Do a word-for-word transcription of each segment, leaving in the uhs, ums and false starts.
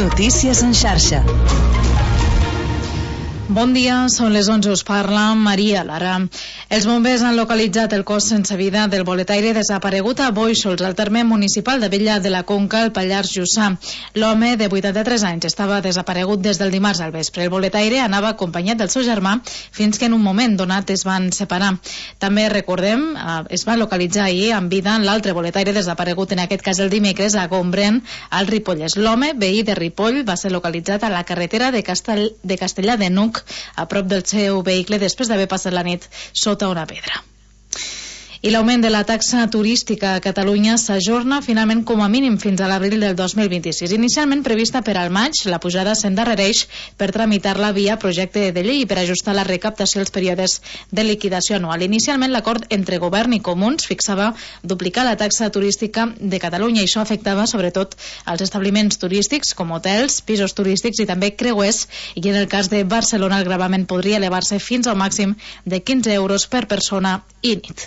Notícies en xarxa. Bon dia, són les onze, us parla Maria Lara. Els bombers han localitzat el cos sense vida del boletaire desaparegut a Bóixols, al terme municipal de Bella de la Conca, al Pallars Jussà. L'home, de vuitanta-tres anys, estava desaparegut des del dimarts al vespre. El boletaire anava acompanyat del seu germà fins que en un moment donat es van separar. També, recordem, es va localitzar ahir amb vida l'altre boletaire desaparegut, en aquest cas el dimecres, a Gombrèn, al Ripollès. L'home, veí de Ripoll, va ser localitzat a la carretera de, Castell, de Castellar de Nuc, a prop del seu vehicle, després d'haver passat la nit sota una pedra. I l'augment de la taxa turística a Catalunya s'ajorna finalment com a mínim fins a l'abril del dos mil vint-i-sis. Inicialment prevista per al maig, la pujada s'endarrereix per tramitar-la via projecte de llei i per ajustar la recaptació als períodes de liquidació anual. Inicialment, l'acord entre govern i comuns fixava duplicar la taxa turística de Catalunya i això afectava sobretot als establiments turístics com hotels, pisos turístics i també creuers, i en el cas de Barcelona el gravament podria elevar-se fins al màxim de quinze euros per persona i nit.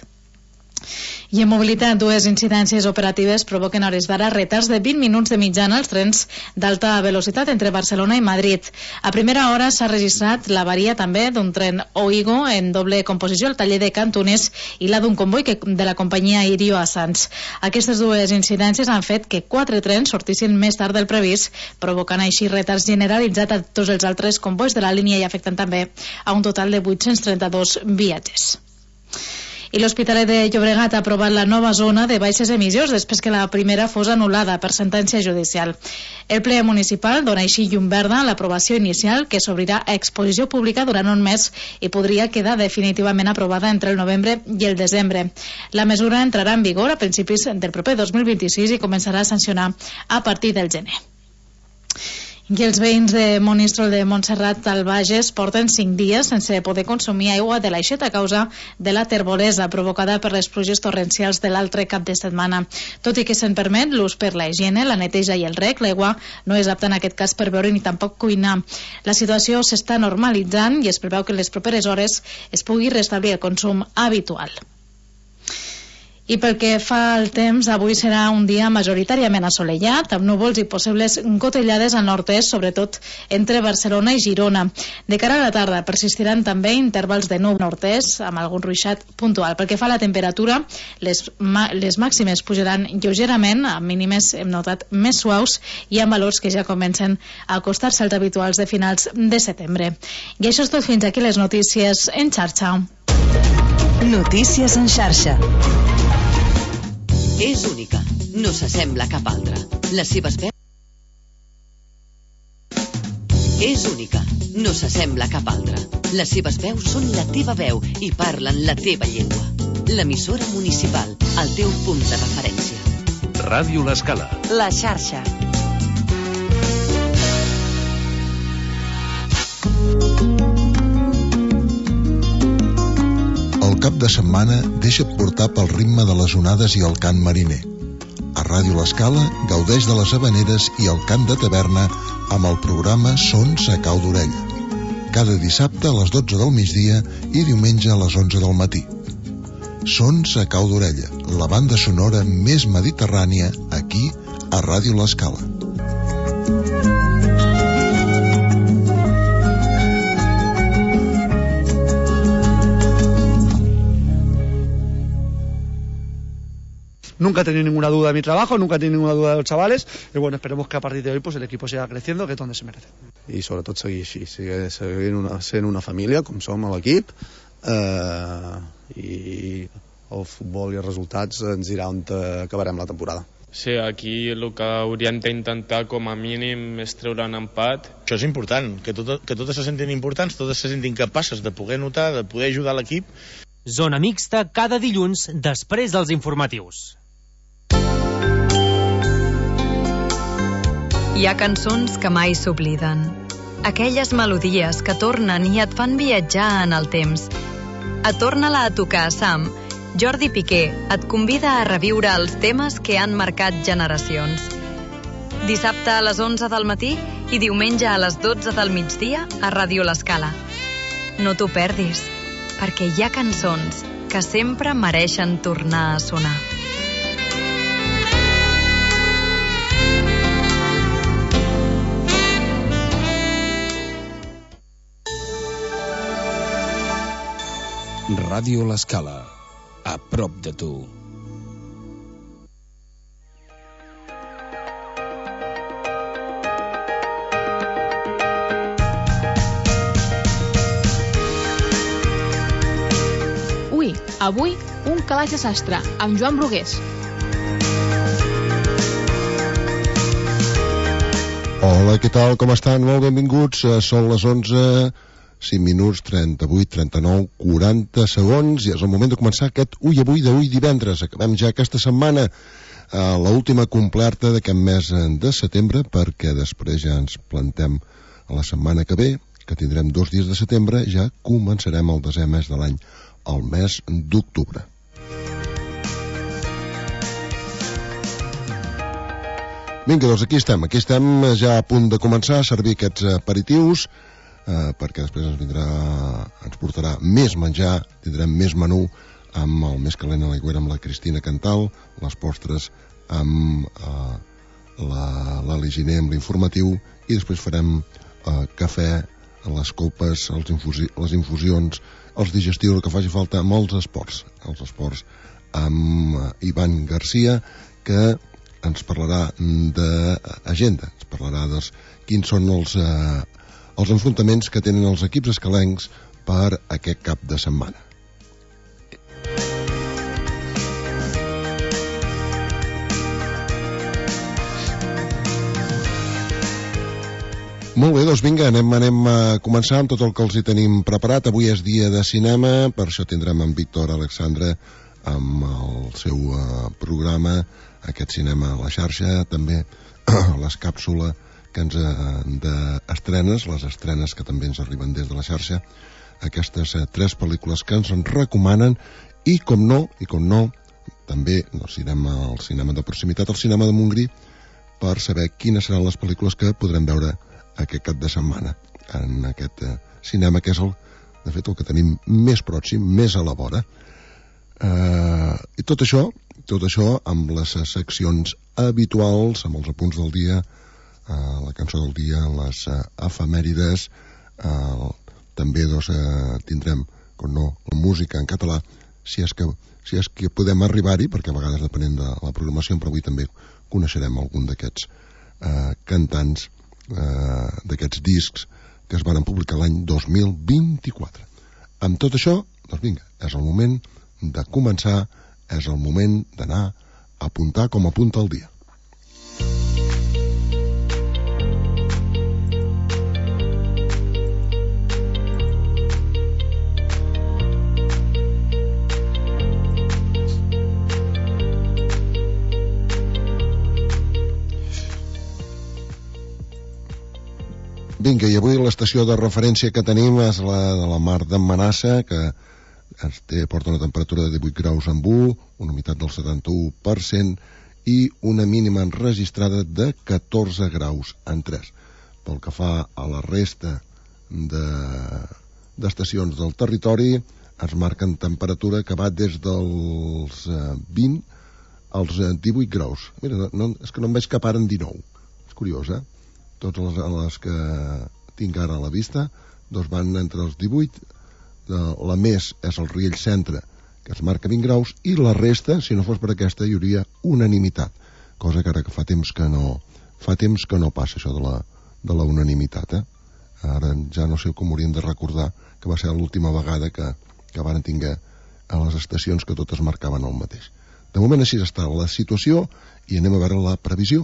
I en mobilitat, dues incidències operatives provoquen a hores d'ara retards de vint minuts de mitjana als trens d'alta velocitat entre Barcelona i Madrid. A primera hora s'ha registrat l'avaria també d'un tren Oigo en doble composició al taller de Cantoners i la d'un comboi que, de la companyia Irio a Sants. Aquestes dues incidències han fet que quatre trens sortissin més tard del previst, provocant així retards generalitzats a tots els altres combois de la línia i afectant també a un total de vuit-cents trenta-dos viatgers. I l'Hospitalet de Llobregat ha aprovat la nova zona de baixes emissions després que la primera fos anul·lada per sentència judicial. El ple municipal dona així llum verda a l'aprovació inicial, que s'obrirà a exposició pública durant un mes i podria quedar definitivament aprovada entre el novembre i el desembre. La mesura entrarà en vigor a principis del proper dos mil vint-i-sis i començarà a sancionar a partir del gener. I els veïns de Monistrol de Montserrat al Bages porten cinc dies sense poder consumir aigua de l'aixeta a causa de la terbolesa provocada per les pluges torrencials de l'altre cap de setmana. Tot i que se'n permet l'ús per la higiene, la neteja i el reg, l'aigua no és apta en aquest cas per beure ni tampoc cuinar. La situació s'està normalitzant i es preveu que en les properes hores es pugui restablir el consum habitual. I pel que fa al temps, avui serà un dia majoritàriament assolellat, amb núvols i possibles gotellades al nord-est, sobretot entre Barcelona i Girona. De cara a la tarda persistiran també intervals de núvol nord-est, amb algun ruixat puntual. Pel que fa a la temperatura, les, les màximes pujaran lleugerament, amb mínimes hem notat més suaus i amb valors que ja comencen a acostar-se als habituals de finals de setembre. I això és tot, fins aquí les notícies en xarxa. Notícies en xarxa. És única, no s'assembla a cap altra. Les seves veus... És única, no s'assembla a cap altra. Les seves veus són la teva veu i parlen la teva llengua. L'emissora municipal, el teu punt de referència. Ràdio L'Escala. La xarxa. El cap de setmana deixa't portar pel ritme de les onades i el cant mariner. A Ràdio L'Escala gaudeix de les havaneres i el cant de taverna amb el programa Sons a cau d'orella. Cada dissabte a les dotze del migdia i diumenge a les onze del matí. Sons a cau d'orella, la banda sonora més mediterrània aquí a Ràdio L'Escala. Nunca he tenido ninguna duda de mi trabajo, nunca he tenido ninguna duda de los chavales y bueno, esperemos que a partir de hoy pues el equipo siga creciendo, que es donde se merece. I sobretot seguir així, seguir, seguir una, sent una família com som a l'equip, eh, i el futbol i els resultats ens dirà on acabarem la temporada. Sí, aquí el que hauríem d'intentar com a mínim és treure un empat. Això és important, que, tot, que totes se sentin importants, totes se sentin capaces de poder notar, de poder ajudar l'equip. Zona mixta cada dilluns després dels informatius. Hi ha cançons que mai s'obliden. Aquelles melodies que tornen i et fan viatjar en el temps. A Torna-la a tocar, Sam. Jordi Piqué et convida a reviure els temes que han marcat generacions. Dissabte a les onze del matí i diumenge a les dotze del migdia a Ràdio L'Escala. No t'ho perdis, perquè hi ha cançons que sempre mereixen tornar a sonar. Ràdio L'Escala, a prop de tu. Ui, avui, un calaix de sastre, amb Joan Brugués. Hola, què tal? Com estan? Molt benvinguts. Són les onze, cinc minuts, trenta-vuit, trenta-nou, quaranta segons, i és el moment de començar aquest Ui Avui d'avui divendres. Acabem ja aquesta setmana, eh, l'última completa d'aquest mes de setembre, perquè després ja ens plantem a la setmana que ve, que tindrem dos dies de setembre, ja començarem el desè mes de l'any, el mes d'octubre. Vinga, doncs aquí estem, aquí estem ja a punt de començar a servir aquests aperitius, eh, perquè després ens vindrà, ens portarà més menjar, tindrem més menú amb el més calent a l'aigüera amb la Cristina Cantal, les postres amb eh, l'Ali Giner amb l'informatiu, i després farem eh, cafè, les copes, els infusi les infusions, els digestius, el que faci falta amb els esports, els esports amb eh, Ivan Garcia, que ens parlarà d'agenda, ens parlarà de quins són els, eh, els enfrontaments que tenen els equips escalencs per aquest cap de setmana. Molt bé, doncs vinga, anem, anem a començar amb tot el que els hi tenim preparat. Avui és dia de cinema, per això tindrem en Víctor Alexandre amb el seu uh, programa, aquest cinema a la xarxa, també les càpsules que ens uh, d'estrenes, les estrenes que també ens arriben des de la xarxa, aquestes uh, tres pel·lícules que ens en recomanen, i com no, i com no, també el cinema, el cinema de proximitat, el cinema de Montgrí, per saber quines seran les pel·lícules que podrem veure aquest cap de setmana en aquest uh, cinema, que és el, de fet, el que tenim més pròxim, més a la vora. Uh, i tot això, tot això amb les seccions habituals, amb els apunts del dia, uh, la cançó del dia, les uh, efemèrides, uh, també doncs, uh, tindrem, com no, la música en català, si és que, si és que podem arribar-hi, perquè a vegades depenent de la programació, però avui també coneixerem algun d'aquests uh, cantants, Uh, d'aquests discs que es van publicar l'any dos mil vint-i-quatre. Amb tot això, doncs vinga, és el moment de començar, és el moment d'anar a apuntar com apunta el dia. Vinga, i avui l'estació de referència que tenim és la de la Mar d'en Manassa, que ens té, porta una temperatura de divuit graus en U, una humitat del setanta-u per cent i una mínima enregistrada de catorze graus en tres. Pel que fa a la resta d'estacions de, del territori, ens marquen temperatura que va des dels vint als divuit graus. Mira, no, és que no em veig cap ara en dinou. És curiós, eh? Totes les, les que tinc ara a la vista doncs van entre els divuit, la més és el Riell Centre, que es marca vint graus, i la resta, si no fos per aquesta, hi hauria unanimitat, cosa que ara que fa temps que no fa temps que no passa això de la, de la unanimitat, eh? Ara ja no sé com hauríem de recordar que va ser l'última vegada que, que van tinguer a les estacions que totes marcaven el mateix. De moment així està la situació i anem a veure la previsió.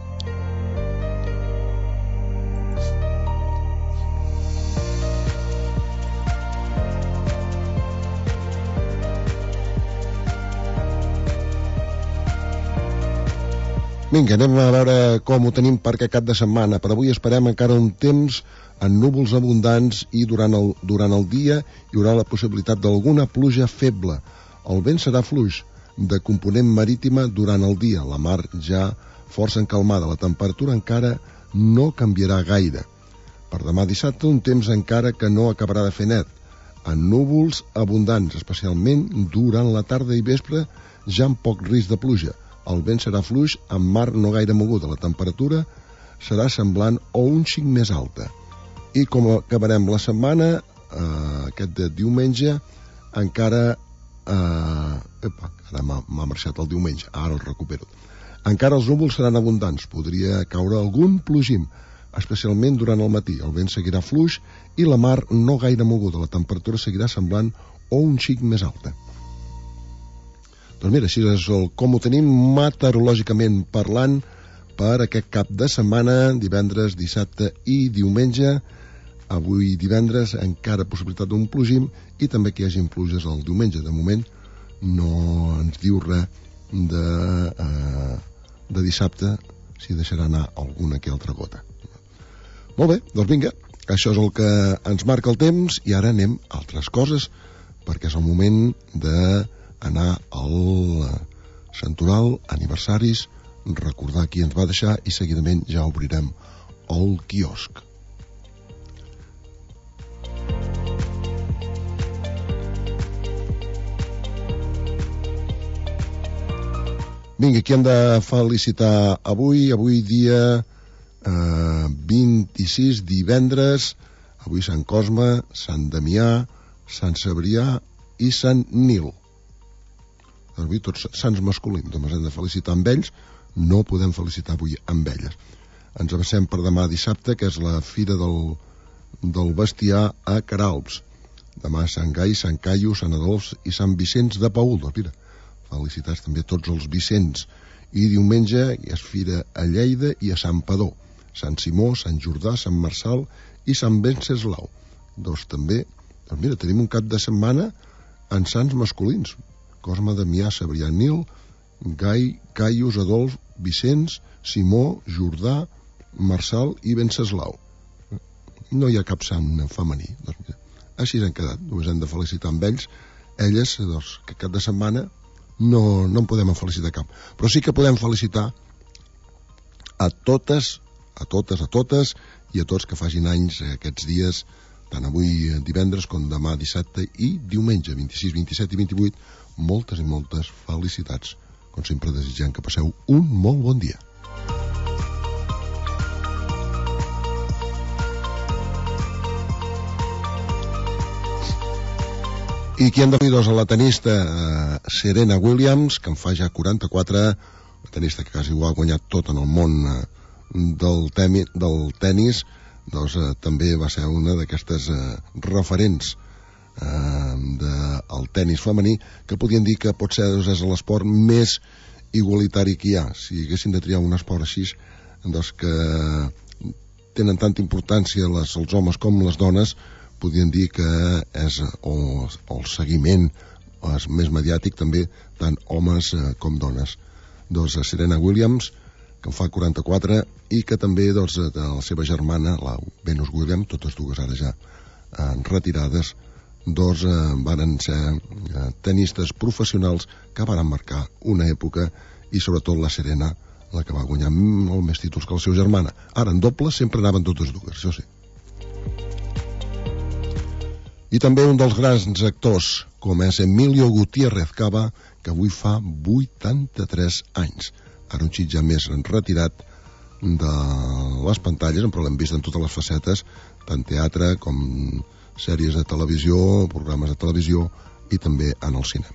Vinga, anem a veure com ho tenim per aquest cap de setmana. Per avui esperem encara un temps amb núvols abundants i durant el, durant el dia hi haurà la possibilitat d'alguna pluja feble. El vent serà fluix, de component marítima durant el dia. La mar ja força encalmada. La temperatura encara no canviarà gaire. Per demà dissabte un temps encara que no acabarà de fer net, amb núvols abundants, especialment durant la tarda i vespre, ja amb poc risc de pluja. El vent serà fluix amb mar no gaire moguda. La temperatura serà semblant o un xic més alta. I com acabarem la setmana, eh, aquest de diumenge, encara eh, epa, ara m'ha marxat el diumenge, ara el recupero. Encara els núvols seran abundants, podria caure algun plogim, especialment durant el matí. El vent seguirà fluix i la mar no gaire moguda, la temperatura seguirà semblant o un xic més alta. Doncs mira, així és el, com ho tenim meteorològicament parlant per aquest cap de setmana, divendres, dissabte i diumenge. Avui divendres encara possibilitat d'un plogim i també que hi hagi pluges el diumenge. De moment no ens diu res de, eh, de dissabte, si deixarà anar alguna que altra gota. Molt bé, doncs vinga, això és el que ens marca el temps i ara anem a altres coses, perquè és el moment d'anar al santoral, aniversaris, recordar qui ens va deixar i seguidament ja obrirem el quiosc. Vinga, qui hem de felicitar avui? Avui dia eh, vint-i-sis, divendres, avui Sant Cosme, Sant Damià, Sant Cebrià i Sant Nil. Avui tots sants masculins, doncs hem de felicitar amb ells, no podem felicitar avui amb elles. Ens avancem per demà dissabte, que és la fira del, del bestiar a Queralbs. Demà Sant Gai, Sant Caio, Sant Adolf i Sant Vicenç de Paül. Doncs mira, felicitats també a tots els Vicenç. I diumenge hi és fira a Lleida i a Sant Padó, Sant Simó, Sant Jordà, Sant Marçal i Sant Venceslau. Doncs també, doncs mira, tenim un cap de setmana en sants masculins. Cosme, Damià, Cebrià, Nil, Gai, Caius, Adolf, Vicenç, Simó, Jordà, Marçal i Venceslau. No hi ha cap sant femení. Doncs mira, així s'han quedat. Només hem de felicitar amb ells. Elles, doncs, que cap de setmana no, no en podem felicitar cap. Però sí que podem felicitar a totes, a totes, a totes i a tots que facin anys aquests dies, tant avui divendres com demà dissabte i diumenge, vint-i-sis, vint-i-set i vint-i-vuit. Moltes i moltes felicitats. Com sempre, desitjant que passeu un molt bon dia. I qui hem de fer dos a la tenista eh, Serena Williams, que en fa ja quaranta-quatre, la tenista que quasi ho ha guanyat tot en el món eh, del, temi, del tenis, doncs eh, també va ser una d'aquestes eh, referents eh, del tenis femení, que podien dir que potser doncs, és l'esport més igualitari que hi ha. Si haguessin de triar un esport així, doncs que tenen tanta importància les, els homes com les dones, podien dir que és o, o el seguiment és més mediàtic també, tant homes eh, com dones. Doncs Serena Williams, que en fa quaranta-quatre, i que també doncs, de la seva germana, la Venus Williams, totes dues ara ja eh, retirades, doncs eh, van ser eh, tenistes professionals que van marcar una època, i sobretot la Serena, la que va guanyar molt més títols que la seva germana. Ara, en doble, sempre anaven totes dues, això sí. I també un dels grans actors, com és Emilio Gutiérrez Cava, que avui fa vuitanta-tres anys. Ara un xic ja més retirat de les pantalles, però l'hem vist en totes les facetes, tant teatre com sèries de televisió, programes de televisió i també en el cinema.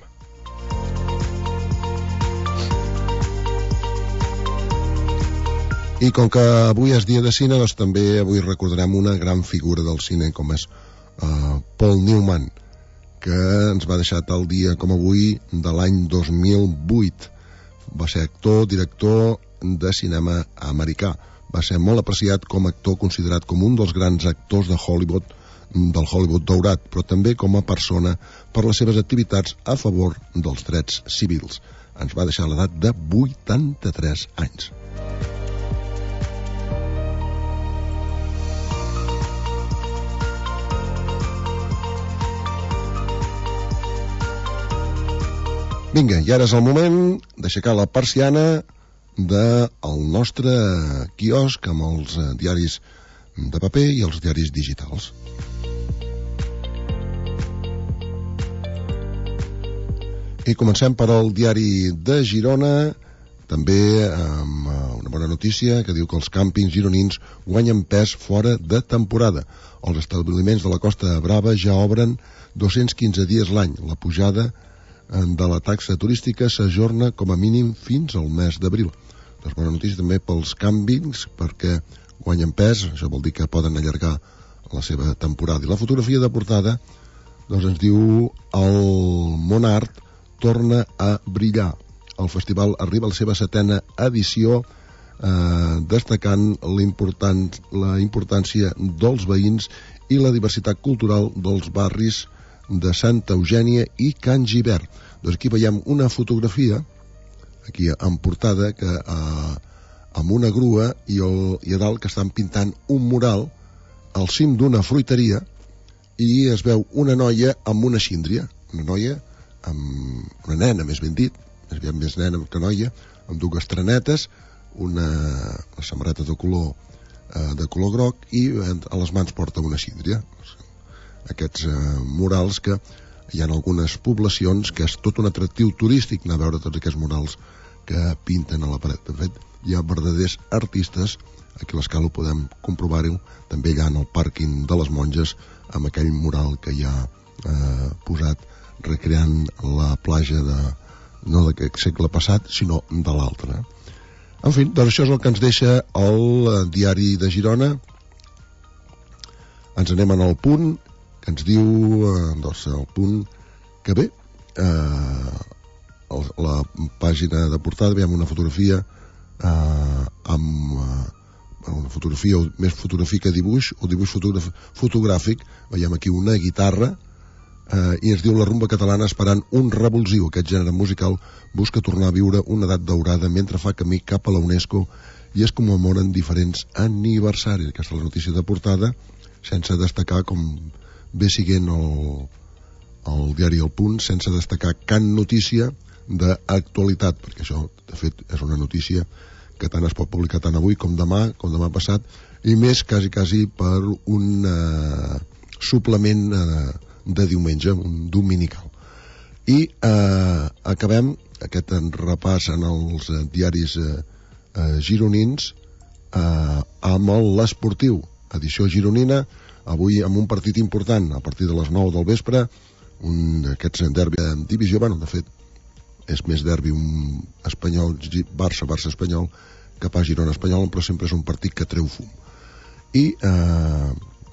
I com que avui és dia de cine, doncs també avui recordarem una gran figura del cine com és Uh, Paul Newman, que ens va deixar tal dia com avui de l'any dos mil vuit. Va ser actor, director de cinema americà. Va ser molt apreciat com a actor, considerat com un dels grans actors de Hollywood, del Hollywood daurat, però també com a persona per les seves activitats a favor dels drets civils. Ens va deixar a l'edat de vuitanta-tres anys. Vinga, i ara és el moment d'aixecar la persiana del nostre quiosc amb els diaris de paper i els diaris digitals. I comencem per al diari de Girona, També amb una bona notícia que diu que els càmpings gironins guanyen pes fora de temporada. Els establiments de la Costa Brava ja obren dos-cents quinze dies l'any. La pujada de la taxa turística s'ajorna com a mínim fins al mes d'abril. Doncs bona notícia també pels càmpings, perquè guanyen pes, això vol dir que poden allargar la seva temporada. I la fotografia de portada doncs ens diu el Monart torna a brillar. El festival arriba a la seva setena edició, eh, destacant l'important, la importància dels veïns i la diversitat cultural dels barris de Santa Eugènia i Can Gibert. Doncs aquí veiem una fotografia, aquí en portada, que eh, amb una grua i, el, i a dalt que estan pintant un mural al cim d'una fruiteria i es veu una noia amb una síndria, una noia amb una nena, més ben dit, més ben més nena que noia, amb dues trenetes, una, una samarreta de color eh, de color groc i a les mans porta una síndria. Aquests eh, murals que hi ha en algunes poblacions que és tot un atractiu turístic anar a veure tots aquests murals que pinten a la paret. De fet, hi ha verdaders artistes, aquí a l'Escala ho podem comprovar-ho, també allà en el pàrquing de les Monges, amb aquell mural que hi ha eh, posat recreant la platja de, no d'aquest segle passat, sinó de l'altre. En fi, doncs això és el que ens deixa el diari de Girona. Ens anem en el Punt, que ens diu, eh, doncs, el Punt, que bé, eh, el, la pàgina de portada, veiem una fotografia eh, amb eh, una fotografia, o més fotografia que dibuix, o dibuix fotogràfic, veiem aquí una guitarra, eh, i ens diu la rumba catalana esperant un revulsiu. Aquest gènere musical busca tornar a viure una edat daurada mentre fa camí cap a la UNESCO i es commemoren diferents aniversaris. Aquesta és la notícia de portada, sense destacar, com ve siguent el, el diari El Punt, sense destacar cap notícia d'actualitat, perquè això, de fet, és una notícia que tant es pot publicar tant avui com demà, com demà passat, i més quasi, quasi per un eh, suplement eh, de diumenge, un dominical. I eh, acabem aquest repàs en els eh, diaris eh, eh, gironins eh, amb l'Esportiu, edició gironina, avui amb un partit important, a partir de les nou del vespre, un d'aquests derbi de divisió, bueno, de fet, és més derbi un espanyol, Barça, Barça espanyol, que pas Girona espanyol, però sempre és un partit que treu fum. I eh,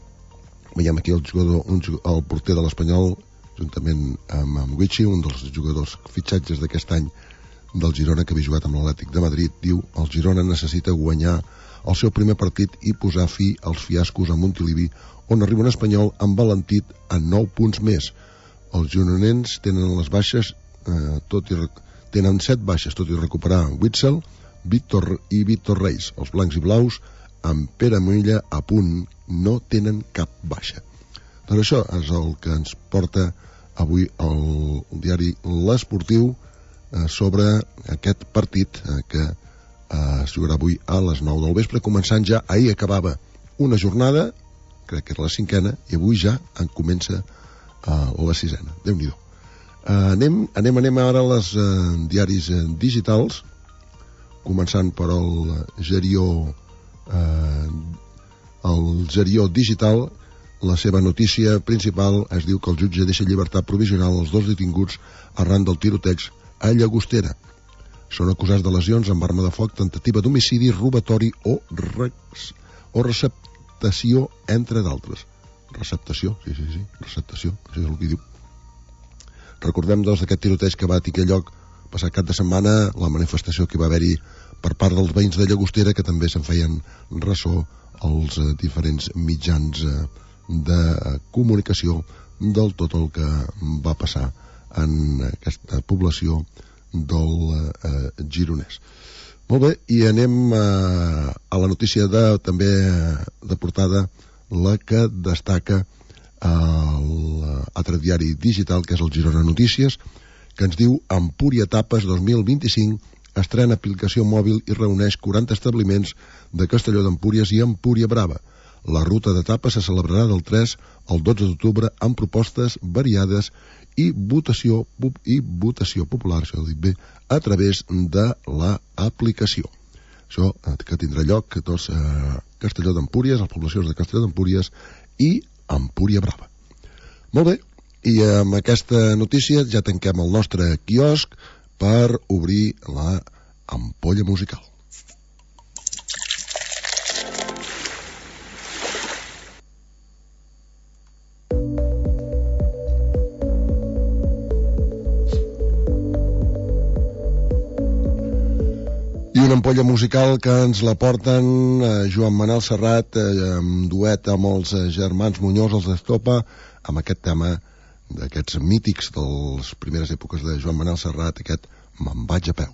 veiem aquí el jugador, un, el porter de l'Espanyol, juntament amb, amb Guichi, un dels jugadors fitxatges d'aquest any del Girona, que havia jugat amb l'Atlètic de Madrid, diu: el Girona necessita guanyar el seu primer partit i posar fi als fiascos a Montilivi, on arriba un espanyol envalentit a nou punts més. Els gironens tenen les baixes, eh, tot i tenen set baixes, tot i recuperar Witzel, Víctor i Víctor Reis. Els blancs i blaus, amb Pere Muilla a punt, no tenen cap baixa. Doncs això és el que ens porta avui el, el diari L'Esportiu eh, sobre aquest partit eh, que eh, es jugarà avui a les nou del vespre, començant ja, ahir acabava una jornada, crec que era la cinquena, i avui ja en comença eh, la sisena. Déu-n'hi-do. Eh, anem, anem, anem ara a les eh, diaris eh, digitals, començant per el Gerió eh, el Gerió Digital. La seva notícia principal es diu que el jutge deixa llibertat provisional als dos detinguts arran del tiroteig a Llagostera. Són acusats de lesions amb arma de foc, tentativa d'homicidi, robatori o, res, o receptació, entre d'altres. Receptació, sí, sí, sí, receptació, això és el que diu. Recordem, doncs, d'aquest tiroteig que va tenir lloc passat cap de setmana, la manifestació que va haver-hi per part dels veïns de Llagostera, que també se'n feien ressò als eh, diferents mitjans eh, de eh, comunicació del tot el que va passar en aquesta població del eh, Gironès. Molt bé, i anem eh, a la notícia de, també de portada, la que destaca l'altre diari digital, que és el Girona Notícies, que ens diu: Empúria Tapes dos mil vint-i-cinc estrena aplicació mòbil i reuneix quaranta establiments de Castelló d'Empúries i Empúria Brava. La ruta d'etapa se celebrarà del tres al dotze d'octubre amb propostes variades i votació, i votació popular, això ho dic bé, a través de l'aplicació. Això que tindrà lloc que tots eh, Castelló d'Empúries, les poblacions de Castelló d'Empúries i Empúria Brava. Molt bé, i amb aquesta notícia ja tanquem el nostre quiosc per obrir la ampolla musical. I una ampolla musical que ens la porten eh, Joan Manel Serrat, eh, amb duet amb els eh, germans Muñoz, els d'Estopa, amb aquest tema d'aquests mítics de les primeres èpoques de Joan Manel Serrat, aquest Me'n vaig a peu.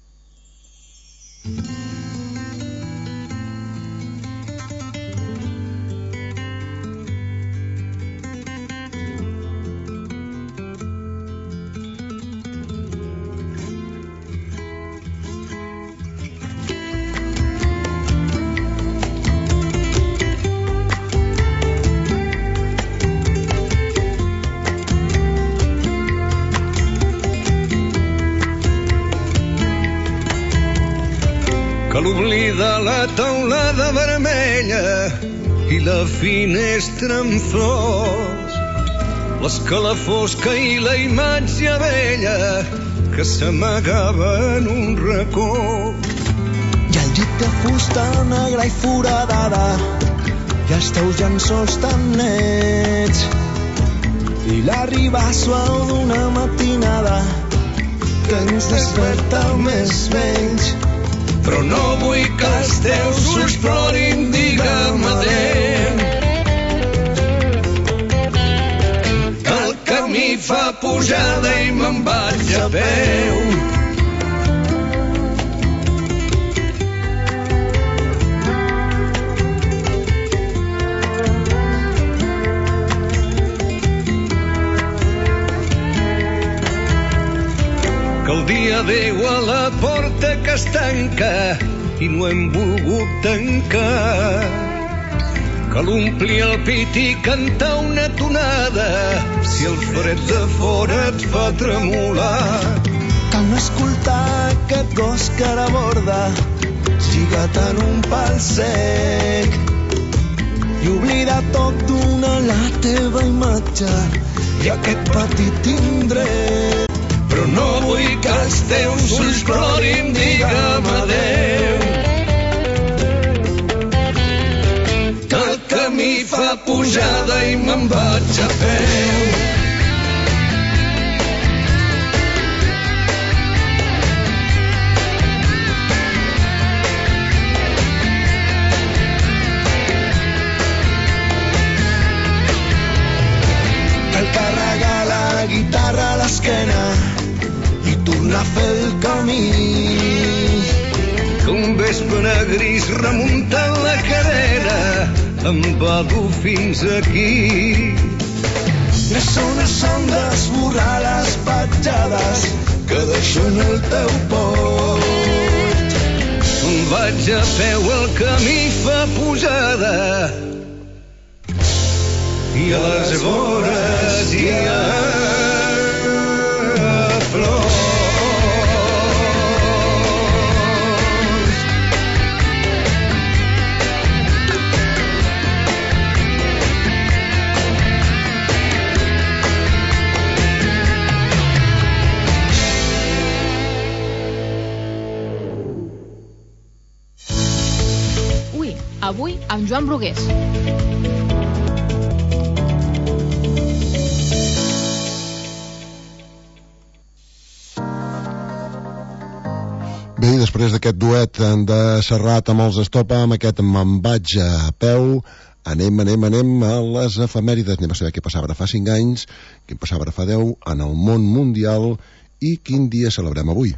Que l'oblida la teulada vermella i la finestra amb flors, l'escalafó fosca i la imatge vella que s'amagava en un racó. I el llit de fusta negra i foradada i els teus llençols tan nets i l'arribar suau d'una matinada que ens desperta més vells. Però no vull que els teus ulls plorin, digue'm adéu. El camí fa pujada i me'n vaig a peu. Que el dia veu a la porta que es tanca i no hem volgut tancar. Que l'ompli el pit i cantar una tonada si el fred de fora et fa tremolar. Que no escoltar aquest gos que ara borda lligat en un pal sec i oblidar tot d'una la teva imatge i aquest petit indret. Però no vull que els teus ulls plorin, digue'm adéu. Que el camí fa pujada i me'n vaig a peu. Cal carregar la guitarra a l'esquena i tornar a fer el camí. Que un vespre gris remuntant la carrera em va dur fins aquí. Les zones són d'esborrar les petjades que deixen el teu port. Em vaig a peu, el camí fa pujada i a les vores hi ha flors. Ui, avui amb Joan Brugués. Bé, i després d'aquest duet de Serrat amb els Estopa, amb aquest Me'n vaig a peu, anem, anem, anem a les efemèrides. Anem a saber què passava ara fa cinc anys, què passava ara fa deu en el món mundial i quin dia celebrem avui.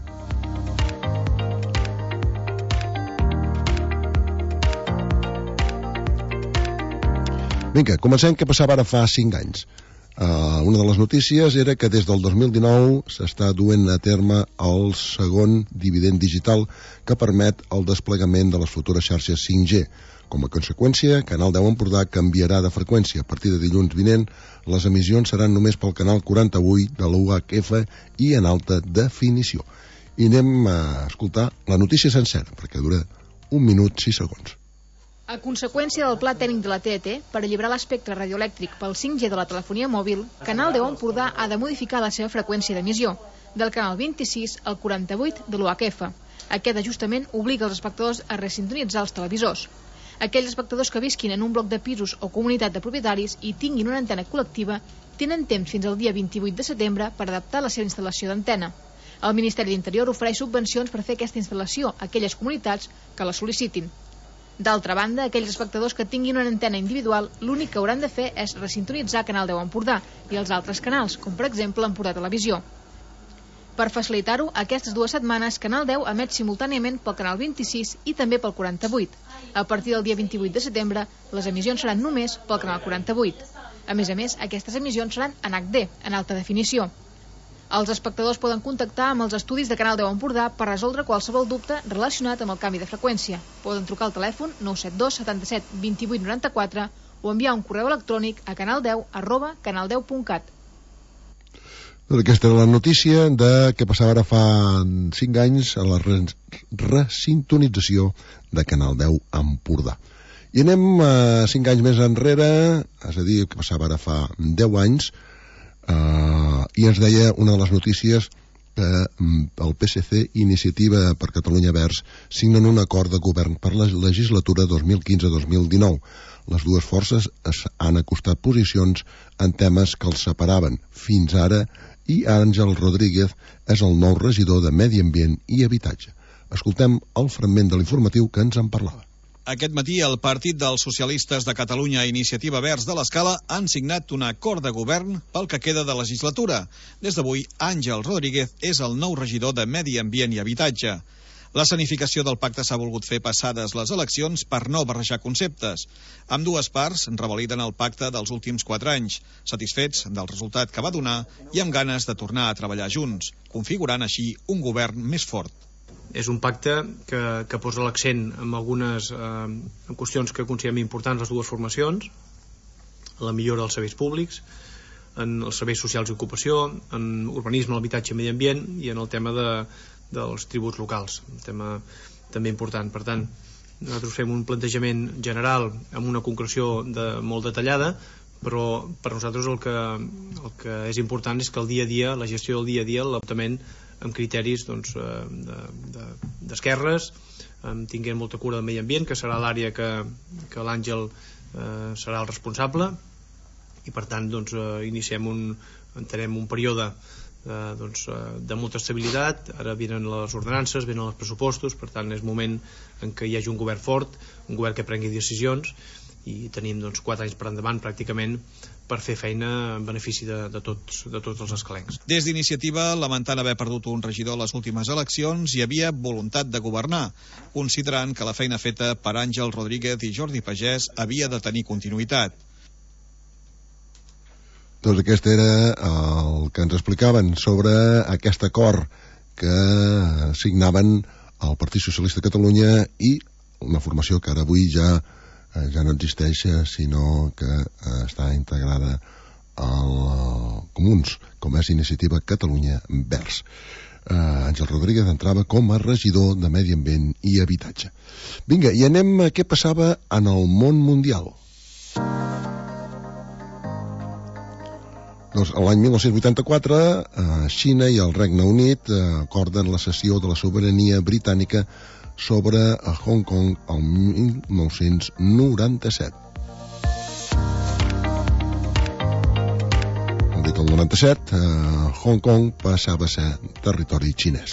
Vinga, comencem què passava ara fa cinc anys. Uh, una de les notícies era que des del dos mil dinou s'està duent a terme el segon dividend digital que permet el desplegament de les futures xarxes cinc G. Com a conseqüència, Canal deu Empordà canviarà de freqüència. A partir de dilluns vinent, les emissions seran només pel canal quaranta-vuit de l'U H F i en alta definició. I anem a escoltar la notícia sencera, perquè dura un minut sis segons. A conseqüència del pla tècnic de la T E T per alliberar l'espectre radioelèctric pel cinc G de la telefonia mòbil, Canal deu Empordà ha de modificar la seva freqüència d'emissió, del canal vint-i-sis al quaranta-vuit de l'U H F. Aquest ajustament obliga els espectadors a resintonitzar els televisors. Aquells espectadors que visquin en un bloc de pisos o comunitat de propietaris i tinguin una antena col·lectiva tenen temps fins al dia vint-i-vuit de setembre per adaptar la seva instal·lació d'antena. El Ministeri d'Interior ofereix subvencions per fer aquesta instal·lació a aquelles comunitats que la sol·licitin. D'altra banda, aquells espectadors que tinguin una antena individual, l'únic que hauran de fer és resintonitzar Canal deu Empordà i els altres canals, com per exemple Empordà Televisió. Per facilitar-ho, aquestes dues setmanes Canal deu emet simultàniament pel canal vint-i-sis i també pel quaranta-vuit. A partir del dia vint-i-vuit de setembre, les emissions seran només pel canal quaranta-vuit. A més a més, aquestes emissions seran en H D, en alta definició. Els espectadors poden contactar amb els estudis de Canal deu Empordà per resoldre qualsevol dubte relacionat amb el canvi de freqüència. Poden trucar al telèfon nou set dos setanta-set vint-i-vuit noranta-quatre o enviar un correu electrònic a canaldeu arroba canaldeu punt cat. Doncs aquesta era la notícia de què passava ara fa cinc anys a la resintonització de Canal deu Empordà. I anem a cinc anys més enrere, és a dir, que passava ara fa deu anys, Uh, i ens deia una de les notícies que um, el P S C i Iniciativa per Catalunya Verds signen un acord de govern per la legislatura dos mil quinze dos mil dinou. Les dues forces es han acostat posicions en temes que els separaven fins ara i Àngel Rodríguez és el nou regidor de Medi Ambient i Habitatge. Escoltem el fragment de l'informatiu que ens en parlava. Aquest matí el Partit dels Socialistes de Catalunya i Iniciativa Verds de l'Escala han signat un acord de govern pel que queda de legislatura. Des d'avui, Àngel Rodríguez és el nou regidor de Medi Ambient i Habitatge. L'escenificació del pacte s'ha volgut fer passades les eleccions per no barrejar conceptes. Ambdues parts revaliden el pacte dels últims quatre anys, satisfets del resultat que va donar i amb ganes de tornar a treballar junts, configurant així un govern més fort. És un pacte que, que posa l'accent en algunes eh, en qüestions que considerem importants les dues formacions, la millora dels serveis públics, en els serveis socials i ocupació, en urbanisme, l'habitatge i medi ambient i en el tema de, dels tributs locals, un tema també important. Per tant, nosaltres fem un plantejament general amb una concreció de, molt detallada, però per nosaltres el que, el que és important és que el dia a dia, la gestió del dia a dia, l'adoptament amb criteris doncs, d'esquerres, de, de, tinguent molta cura del medi ambient, que serà l'àrea que, que l'Àngel eh, serà el responsable, i per tant doncs, eh, iniciem un, entenem un període eh, doncs, de molta estabilitat. Ara venen les ordenances, venen els pressupostos, per tant és moment en què hi hagi un govern fort, un govern que prengui decisions, i tenim doncs, quatre anys per endavant pràcticament per fer feina en benefici de, de, tots, de tots els escalencs. Des d'Iniciativa, lamentant haver perdut un regidor a les últimes eleccions, hi havia voluntat de governar, considerant que la feina feta per Àngel Rodríguez i Jordi Pagès havia de tenir continuïtat. Doncs aquest era el que ens explicaven sobre aquest acord que signaven el Partit Socialista de Catalunya i una formació que ara avui ja ja no existeix, sinó que està integrada al Comuns, com és Iniciativa Catalunya Verds. Àngel Rodríguez entrava com a regidor de Medi Ambient i Habitatge. Vinga, i anem a què passava en el món mundial. Doncs l'any mil nou-cents vuitanta-quatre, Xina i el Regne Unit acorden la cessió de la sobirania britànica sobre a Hong Kong el mil nou-cents noranta-set. Vol dir que el noranta-set eh, Hong Kong passava a ser territori xinès.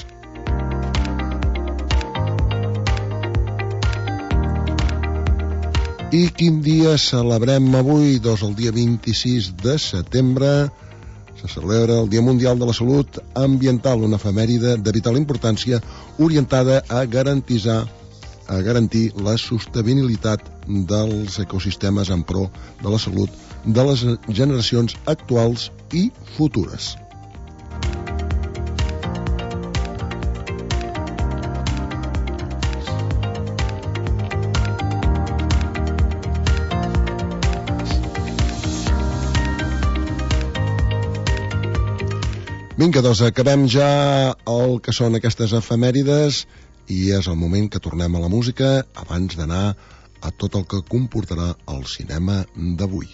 I quin dia celebrem avui? Doncs el dia vint-i-sis de setembre se celebra el Dia Mundial de la Salut Ambiental, una efemèride de vital importància orientada a garantir, a garantir la sostenibilitat dels ecosistemes en pro de la salut de les generacions actuals i futures. Vinga, doncs acabem ja el que són aquestes efemèrides i és el moment que tornem a la música abans d'anar a tot el que comportarà el cinema d'avui.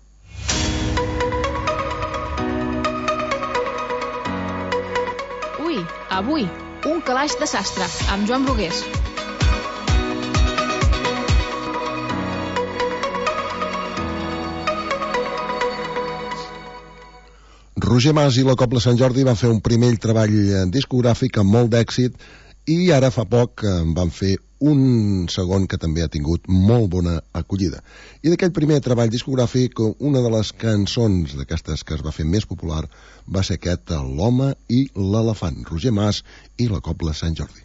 Ui, avui, un calaix de sastre, amb Joan Brugués. Roger Mas i la Cobla Sant Jordi van fer un primer treball discogràfic amb molt d'èxit i ara fa poc van fer un segon que també ha tingut molt bona acollida. I d'aquell primer treball discogràfic, una de les cançons d'aquestes que es va fer més popular va ser aquest, L'home i l'elefant, Roger Mas i la Cobla Sant Jordi.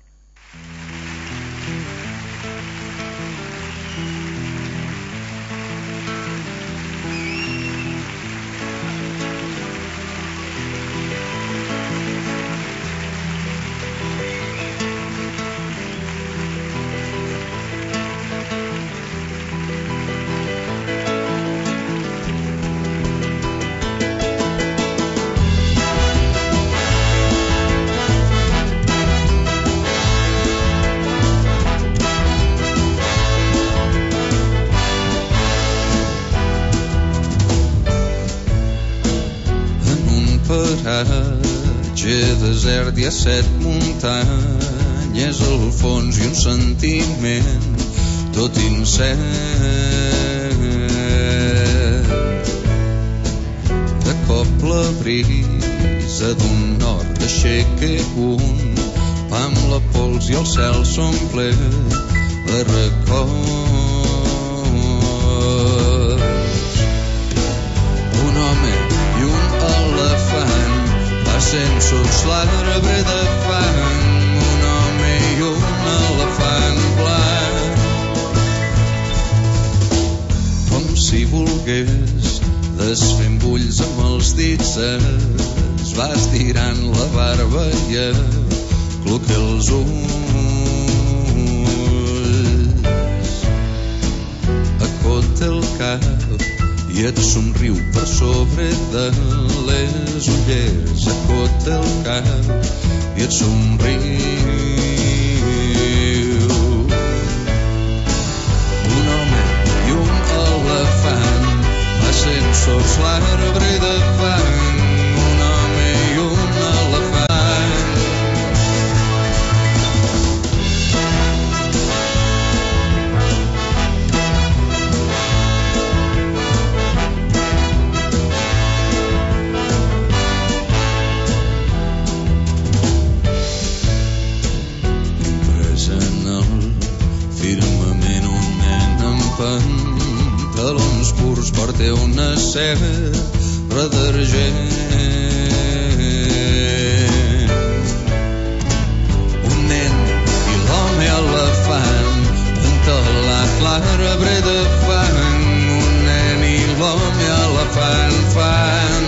Desert i a set muntanyes al fons i un sentiment tot incert de cop la brisa d'un nord aixeca un pa amb la pols i el cel s'omple de records. Un home i un elefant passen sols l'arbre de fang, un home i un elefant blanc. Com si volgués desfent bulls amb els dits, es va estirant la barba i acluca els ulls. Acota el cap i et somriu per sobre de les ulleres. Acota el cap i et somriu. Un home i un elefant passen sols l'arbre de fang, un home i un elefant. Pantalons purs porta una serra d'argent. Un nen i l'home elefant entelat l'arbre de fang, un nen i l'home elefant fan.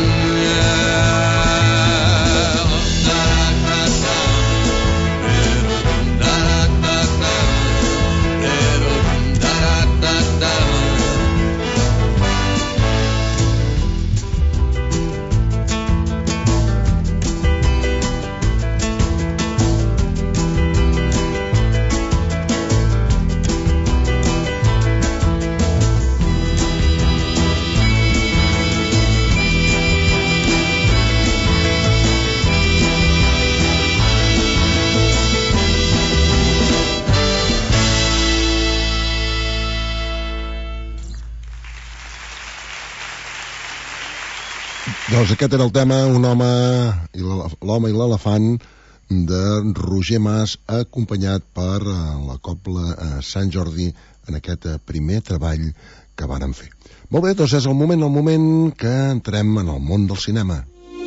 Doncs aquest era el tema, un home i l'home i l'elefant de Roger Mas, acompanyat per la Cobla Sant Jordi en aquest primer treball que varen fer. Molt bé, doncs és el moment, el moment que entrem en el món del cinema.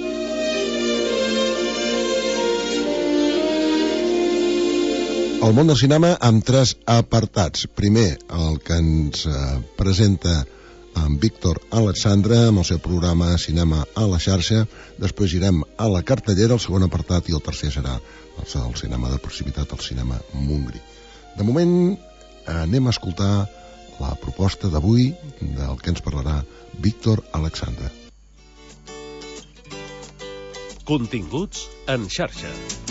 El món del cinema amb tres apartats. Primer, el que ens presenta amb Víctor Alexandre, amb el seu programa Cinema a la xarxa. Després irem a la cartellera, el segon apartat, i el tercer serà el cinema de proximitat, el cinema Montgrí. De moment anem a escoltar la proposta d'avui del que ens parlarà Víctor Alexandre. Continguts en xarxa.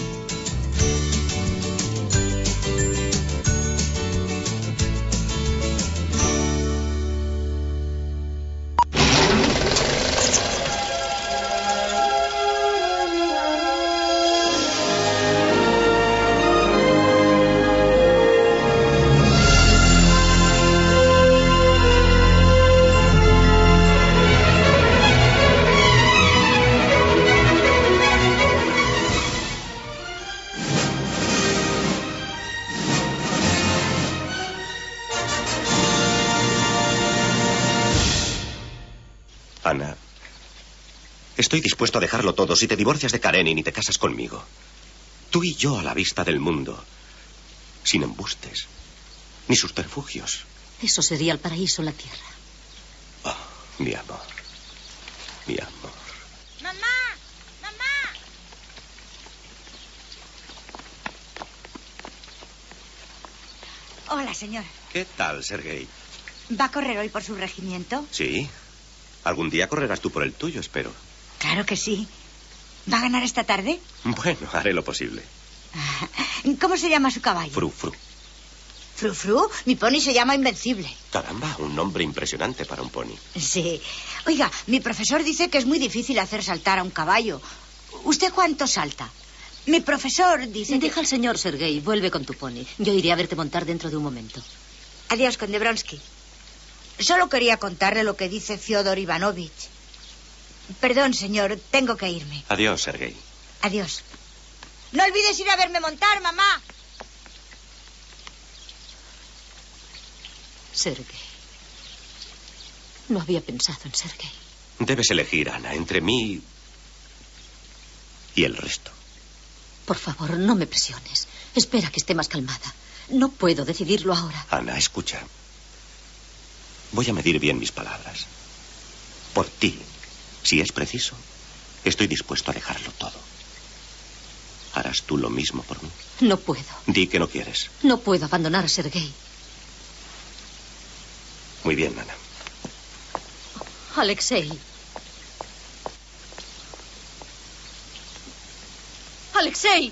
Ana, estoy dispuesto a dejarlo todo si te divorcias de Karenin y te casas conmigo. Tú y yo a la vista del mundo, sin embustes, ni subterfugios. Eso sería el paraíso en la tierra. Oh, mi amor, mi amor. ¡Mamá! ¡Mamá! Hola, señor. ¿Qué tal, Sergei? ¿Va a correr hoy por su regimiento? Sí. Algún día correrás tú por el tuyo, espero. Claro que sí. ¿Va a ganar esta tarde? Bueno, haré lo posible. ¿Cómo se llama su caballo? Fru, Fru. ¿Fru, Fru? Mi pony se llama Invencible. Caramba, un nombre impresionante para un pony. Sí. Oiga, mi profesor dice que es muy difícil hacer saltar a un caballo. ¿Usted cuánto salta? Mi profesor dice... Deja que... al señor, Sergei. Vuelve con tu pony. Yo iré a verte montar dentro de un momento. Adiós, conde Bronsky. Solo quería contarle lo que dice Fyodor Ivanovich. Perdón, señor, tengo que irme. Adiós, Sergei. Adiós. No olvides ir a verme montar, mamá. Sergei. No había pensado en Sergei. Debes elegir, Ana, entre mí y el resto. Por favor, no me presiones. Espera que esté más calmada. No puedo decidirlo ahora. Ana, escucha. Voy a medir bien mis palabras. Por ti, si es preciso, estoy dispuesto a dejarlo todo. ¿Harás tú lo mismo por mí? No puedo. Di que no quieres. No puedo abandonar a Sergei. Muy bien, Ana. Alexei. Alexei.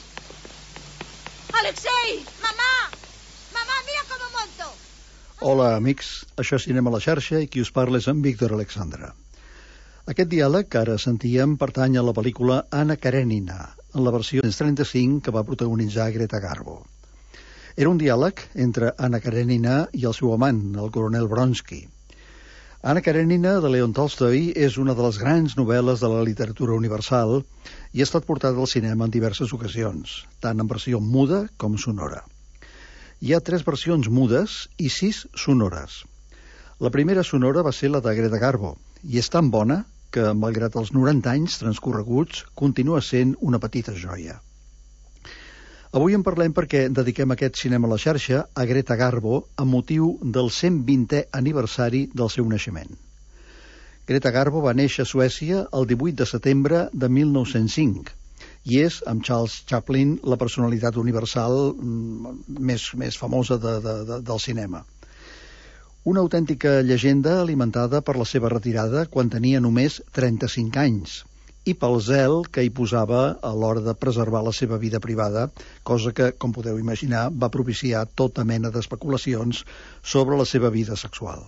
Alexei! Mamà! Mamà, mira com monto! Hola, amics. Això és Cinema a la xarxa i qui us parla és en Víctor Alexandre. Aquest diàleg que ara sentíem pertany a la pel·lícula Anna Karenina, en la versió dels trenta-cinc que va protagonitzar Greta Garbo. Era un diàleg entre Anna Karenina i el seu amant, el coronel Bronsky. Anna Karenina, de Leon Tolstoi, és una de les grans novel·les de la literatura universal i ha estat portada al cinema en diverses ocasions, tant en versió muda com sonora. Hi ha tres versions mudes i sis sonores. La primera sonora va ser la de Greta Garbo, i és tan bona que, malgrat els noranta anys transcorreguts, continua sent una petita joia. Avui en parlem perquè dediquem aquest cinema a la xarxa a Greta Garbo amb motiu del cent vintè aniversari del seu naixement. Greta Garbo va néixer a Suècia el divuit de setembre de mil nou-cents cinc i és, amb Charles Chaplin, la personalitat universal més, més famosa de, de, de, del cinema. Una autèntica llegenda alimentada per la seva retirada quan tenia només trenta-cinc anys i pel zel que hi posava a l'hora de preservar la seva vida privada, cosa que, com podeu imaginar, va propiciar tota mena d'especulacions sobre la seva vida sexual.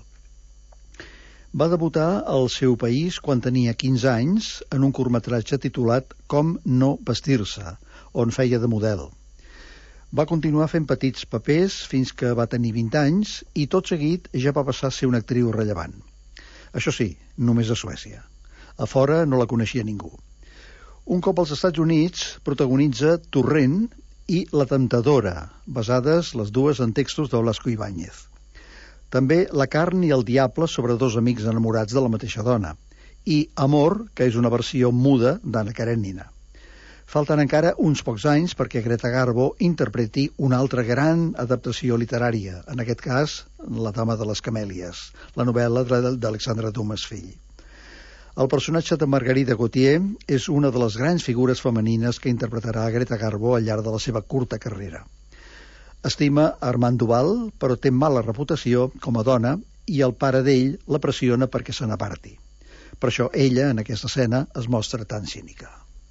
Va debutar al seu país quan tenia quinze anys en un curtmetratge titulat Com no vestir-se, on feia de model. Va continuar fent petits papers fins que va tenir vint anys i tot seguit ja va passar a ser una actriu rellevant. Això sí, només a Suècia. A fora no la coneixia ningú. Un cop als Estats Units protagonitza Torrent i La Temptadora, basades les dues en textos de Blasco Ibáñez. També La carn i el diable sobre dos amics enamorats de la mateixa dona. I Amor, que és una versió muda d'Anna Karenina. Falten encara uns pocs anys perquè Greta Garbo interpreti una altra gran adaptació literària, en aquest cas, La dama de les camèlies, la novel·la d'Alexandre Dumas fill. El personatge de Margarida Gautier és una de les grans figures femenines que interpretarà Greta Garbo al llarg de la seva curta carrera. Estima Armand Duval, però té mala reputació com a dona i el pare d'ell la pressiona perquè se n'aparti. Per això ella, en aquesta escena, es mostra tan cínica.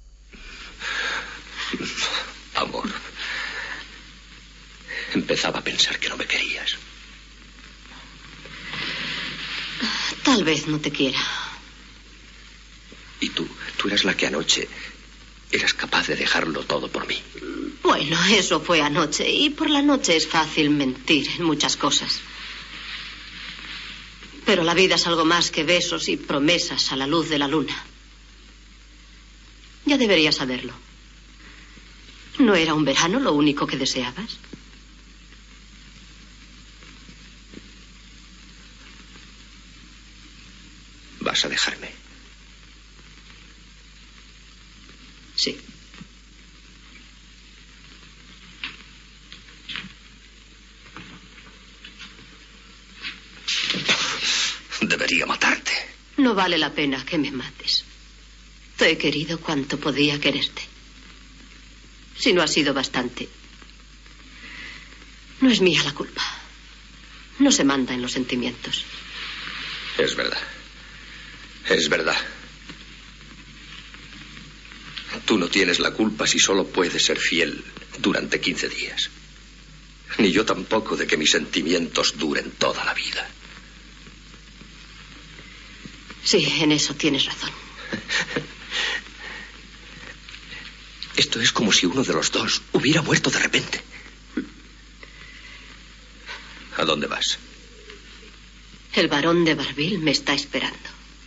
Amor, empezaba a pensar que no me querías. Tal vez no te quiera. Y tú, tú eras la que anoche eras capaz de dejarlo todo por mí. Bueno, eso fue anoche, y por la noche es fácil mentir en muchas cosas. Pero la vida es algo más que besos y promesas a la luz de la luna. Ya deberías saberlo. ¿No era un verano lo único que deseabas? ¿Vas a dejarme? Sí. Debería matarte. No vale la pena que me mates. Te he querido cuanto podía quererte. Si no ha sido bastante, no es mía la culpa. No se manda en los sentimientos. Es verdad. Es verdad. Tú no tienes la culpa si solo puedes ser fiel durante quince días. Ni yo tampoco de que mis sentimientos duren toda la vida. Sí, en eso tienes razón. Esto es como si uno de los dos hubiera muerto de repente. ¿A dónde vas? El barón de Barville me está esperando.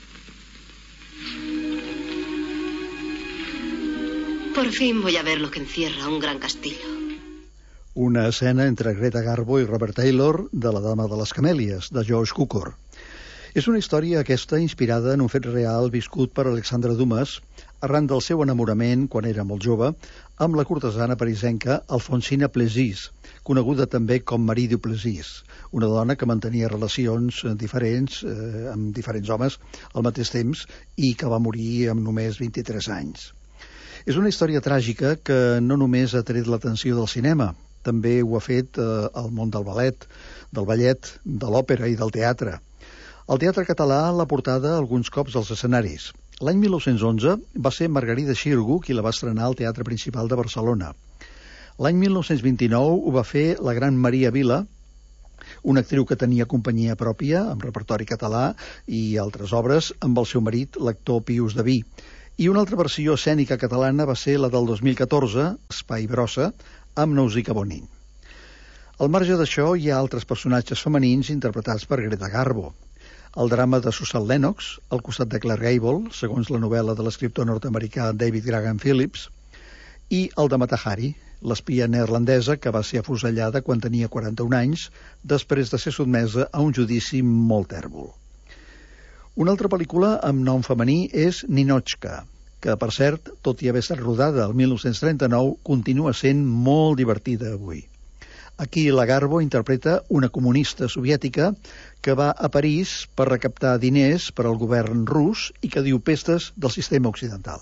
Por fin voy a ver lo que encierra un gran castillo. Una escena entre Greta Garbo i Robert Taylor de La dama de les camèlies, de George Cukor. És una història aquesta inspirada en un fet real viscut per Alexandre Dumas arran del seu enamorament, quan era molt jove, amb la cortesana parisenca Alfonsina Plessis, coneguda també com Marie Duplessis, una dona que mantenia relacions diferents eh, amb diferents homes al mateix temps i que va morir amb només vint-i-tres anys. És una història tràgica que no només ha tret l'atenció del cinema, també ho ha fet eh, el món del ballet, del ballet, de l'òpera i del teatre. El teatre català l'ha portada alguns cops als escenaris. L'any mil nou-cents onze va ser Margarida Xirgu qui la va estrenar al Teatre Principal de Barcelona. L'any mil nou-cents vint-i-nou ho va fer la gran Maria Vila, una actriu que tenia companyia pròpia, amb repertori català i altres obres, amb el seu marit, l'actor Pius Daví. I una altra versió escènica catalana va ser la del dos mil catorze, Espai Brossa, amb Nausica Bonin. Al marge d'això, hi ha altres personatges femenins interpretats per Greta Garbo. El drama de Susan Lennox, al costat de Claire Gable, segons la novel·la de l'escriptor nord-americà David Graham Phillips, i el de Mata Hari, l'espia neerlandesa que va ser afusellada quan tenia quaranta-un anys, després de ser sotmesa a un judici molt tèrbol. Una altra pel·lícula amb nom femení és Ninotchka, que, per cert, tot i haver estat rodada el mil nou-cents trenta-nou, continua sent molt divertida avui. Aquí la Garbo interpreta una comunista soviètica que va a París per recaptar diners per al govern rus i que diu pestes del sistema occidental.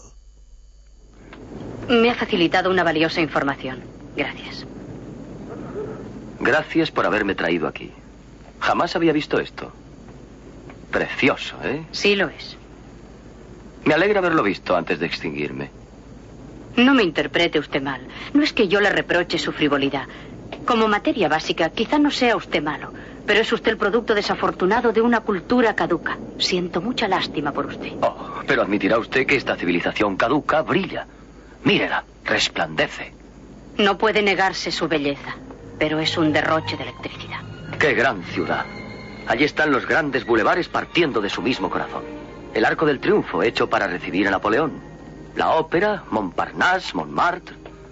Me ha facilitado una valiosa información. Gracias. Gracias por haberme traído aquí. Jamás había visto esto. Precioso, ¿eh? Sí lo es. Me alegra haberlo visto antes de extinguirme. No me interprete usted mal. No es que yo le reproche su frivolidad. Como materia básica, quizá no sea usted malo, pero es usted el producto desafortunado de una cultura caduca. Siento mucha lástima por usted. Oh, pero admitirá usted que esta civilización caduca brilla. Mírela, resplandece. No puede negarse su belleza, pero es un derroche de electricidad. ¡Qué gran ciudad! Allí están los grandes bulevares partiendo de su mismo corazón. El Arco del Triunfo, hecho para recibir a Napoleón. La ópera, Montparnasse, Montmartre.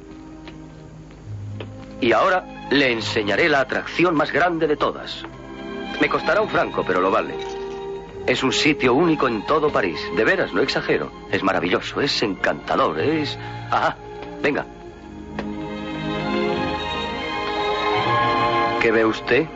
Y ahora le enseñaré la atracción más grande de todas. Me costará un franco, pero lo vale. Es un sitio único en todo París. De veras, no exagero. Es maravilloso, es encantador, es... Ah, Venga. ¿Qué ve usted?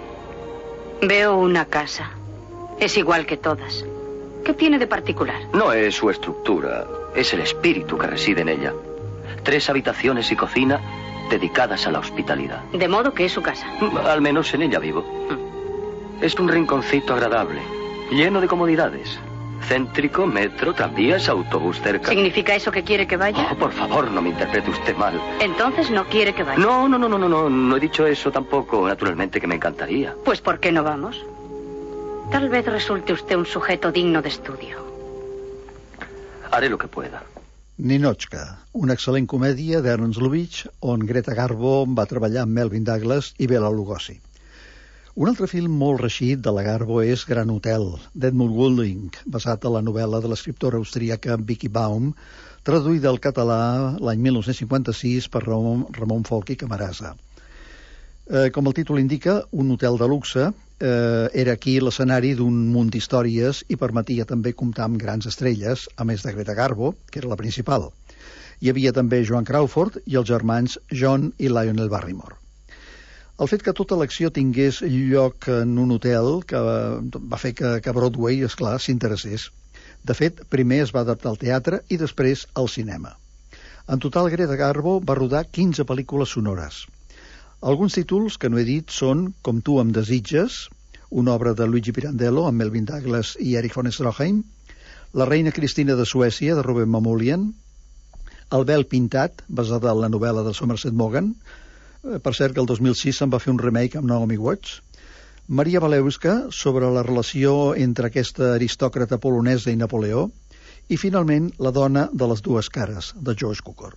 Veo una casa. Es igual que todas. ¿Qué tiene de particular? No es su estructura, es el espíritu que reside en ella. Tres habitaciones y cocina dedicadas a la hospitalidad. De modo que es su casa. Al menos en ella vivo. Es un rinconcito agradable, lleno de comodidades. Céntrico, metro, tranvías, autobús cerca. ¿Significa eso que quiere que vaya? Oh, por favor, no me interprete usted mal. Entonces no quiere que vaya. No, no, no, no, no, no, no he dicho eso tampoco. Naturalmente que me encantaría. Pues ¿por qué no vamos? Tal vez resulte usted un sujeto digno de estudio. Haré lo que pueda. Ninochka, una excel·lent comèdia d'Ernst Lubitsch, on Greta Garbo va treballar amb Melvyn Douglas i Bela Lugosi. Un altre film molt reeixit de la Garbo és Gran Hotel, d'Edmund Goulding, basat en la novel·la de l'escriptora austríaca Vicky Baum, traduïda al català l'any mil nou-cents cinquanta-sis per Ramon, Ramon Folch i Camarasa. Eh, com el títol indica, un hotel de luxe eh, era aquí l'escenari d'un munt d'històries i permetia també comptar amb grans estrelles, a més de Greta Garbo, que era la principal. Hi havia també Joan Crawford i els germans John i Lionel Barrymore. El fet que tota l'acció tingués lloc en un hotel que va fer que, que Broadway, esclar, s'interessés. De fet, primer es va adaptar al teatre i després al cinema. En total, Greta Garbo va rodar quinze pel·lícules sonores. Alguns títols que no he dit són Com tu em desitges, una obra de Luigi Pirandello amb Melvyn Douglas i Erich von Stroheim, La reina Cristina de Suècia de Ruben Mamoulian, El vel pintat, basada en la novel·la de Somerset Maugham. Per cert que el dos mil sis se'n va fer un remake amb Naomi Watts. Maria Walewska, sobre la relació entre aquesta aristòcrata polonesa i Napoleó, i finalment La dona de les dues cares, de George Cukor.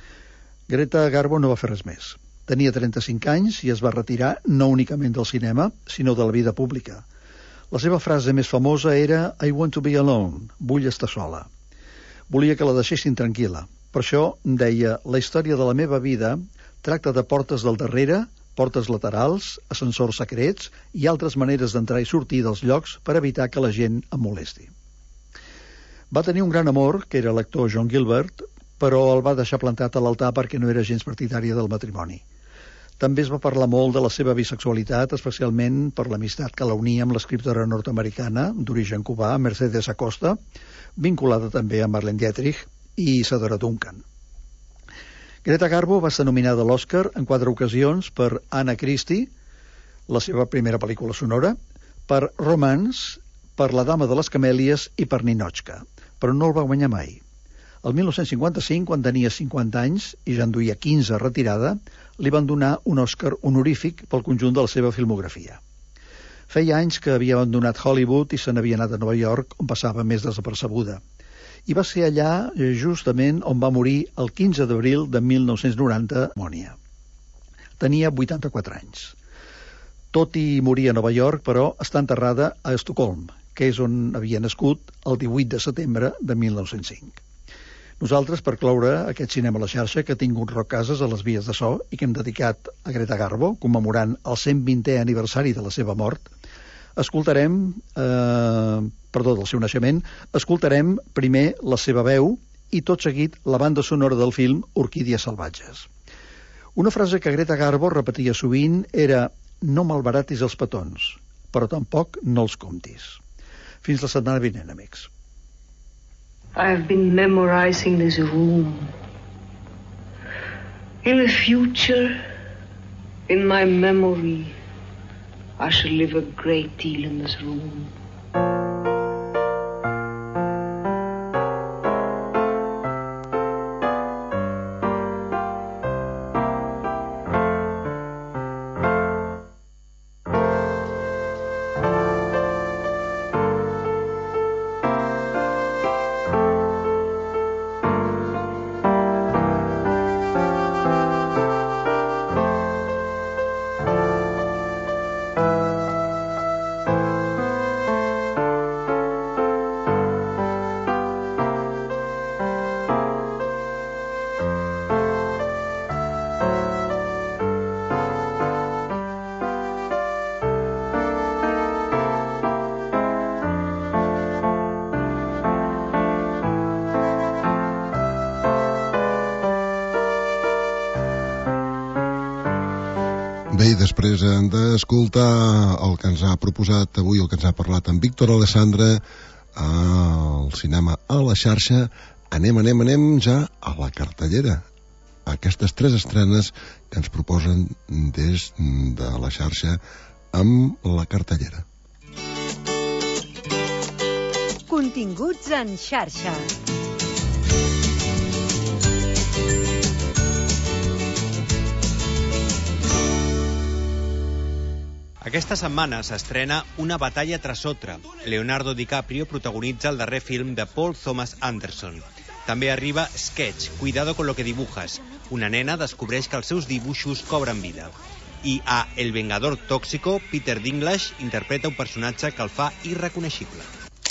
Greta Garbo no va fer res més. Tenia trenta-cinc anys i es va retirar no únicament del cinema, sinó de la vida pública. La seva frase més famosa era I want to be alone, vull estar sola. Volia que la deixessin tranquil·la. Per això deia, la història de la meva vida tracta de portes del darrere, portes laterals, ascensors secrets i altres maneres d'entrar i sortir dels llocs per evitar que la gent em molesti. Va tenir un gran amor, que era l'actor John Gilbert, però el va deixar plantat a l'altar perquè no era gens partidària del matrimoni. També es va parlar molt de la seva bisexualitat, especialment per l'amistat que la unia amb l'escriptora nord-americana d'origen cubà, Mercedes Acosta, vinculada també a Marlene Dietrich i Isadora Duncan. Greta Garbo va ser nominada a l'Oscar en quatre ocasions per Anna Christie, la seva primera pel·lícula sonora, per Romance, per La dama de les camèlies i per Ninochka, però no el va guanyar mai. El mil nou-cents cinquanta-cinc, quan tenia cinquanta anys i ja en duia quinze retirada, li van donar un Oscar honorífic pel conjunt de la seva filmografia. Feia anys que havia abandonat Hollywood i se n'havia anat a Nova York, on passava més desapercebuda. I va ser allà justament on va morir el quinze d'abril de mil nou-cents noranta a Mònia. Tenia vuitanta-quatre anys. Tot i morir a Nova York, però està enterrada a Estocolm, que és on havia nascut el divuit de setembre de mil nou-cents cinc. Nosaltres, per cloure aquest cinema a la xarxa, que ha tingut Rocases a les vies de so i que hem dedicat a Greta Garbo, commemorant el cent vintè aniversari de la seva mort, escoltarem, eh, perdó, del seu naixement, escoltarem primer la seva veu i tot seguit la banda sonora del film Orquídies salvatges. Una frase que Greta Garbo repetia sovint era no malbaratis els petons, però tampoc no els comptis. Fins la setmana vinent, amics. I've been memorizing this room. In the future, in my memory, I shall live a great deal in this room. Bé, i després d'escoltar el que ens ha proposat avui, el que ens ha parlat en Víctor Alessandre al cinema a la xarxa, anem, anem, anem ja a la cartellera. Aquestes tres estrenes que ens proposen des de la xarxa amb la cartellera. Continguts en xarxa. Aquesta setmana s'estrena Una batalla tras otra. Leonardo DiCaprio protagonitza el darrer film de Paul Thomas Anderson. També arriba Sketch, Cuidado con lo que dibujas. Una nena descobreix que els seus dibuixos cobren vida. I a El vengador tóxico, Peter Dinklage interpreta un personatge que el fa irreconeixible.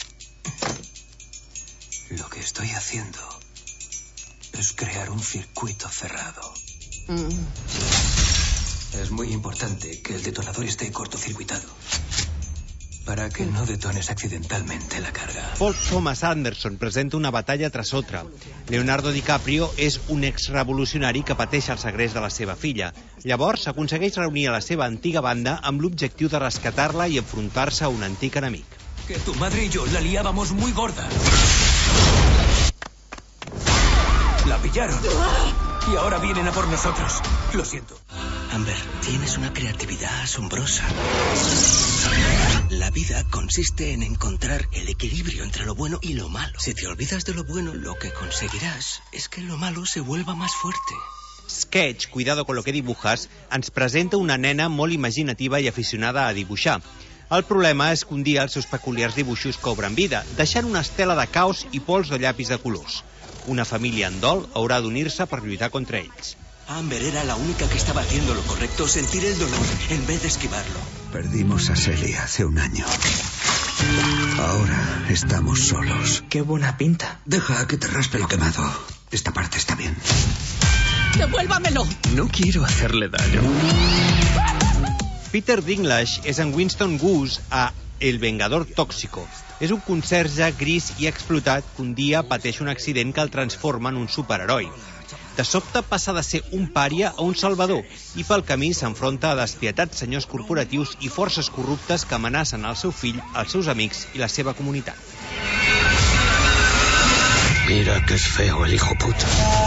Lo que estoy haciendo es crear un circuito cerrado. Mm. Es muy importante que el detonador esté cortocircuitado para que no detones accidentalmente la carga. Paul Thomas Anderson presenta Una batalla tras otra. Leonardo DiCaprio és un exrevolucionari que pateix el segrest de la seva filla. Llavors aconsegueix reunir a la seva antiga banda amb l'objectiu de rescatar-la i enfrontar-se a un antic enemic. Que tu madre y yo la liábamos muy gorda. La pillaron. Y ahora vienen a por nosotros. Lo siento. Amber, tienes una creatividad asombrosa. La vida consiste en encontrar el equilibrio entre lo bueno y lo malo. Si te olvidas de lo bueno, lo que conseguirás es que lo malo se vuelva más fuerte. Sketch, Cuidado con lo que dibujas, ens presenta una nena molt imaginativa i aficionada a dibuixar. El problema és que un dia els seus peculiars dibuixos cobren vida, deixant una estela de caos i pols de llapis de colors. Una família en dol haurà d'unir-se per lluitar contra ells. Amber era la única que estaba haciendo lo correcto, sentir el dolor en vez de esquivarlo. Perdimos a Sally hace un año. Ahora estamos solos. Qué buena pinta. Deja que te raspe lo quemado. Esta parte está bien. ¡Devuélvamelo! No quiero hacerle daño. Peter Dinklage és en Winston Goose a El vengador tóxico. És un conserge gris i explotat que un dia pateix un accident que el transforma en un superheroi. De sobte passa de ser un pària a un salvador i pel camí s'enfronta a despietats senyors corporatius i forces corruptes que amenacen el seu fill, els seus amics i la seva comunitat. Mira que es feo el hijo puta.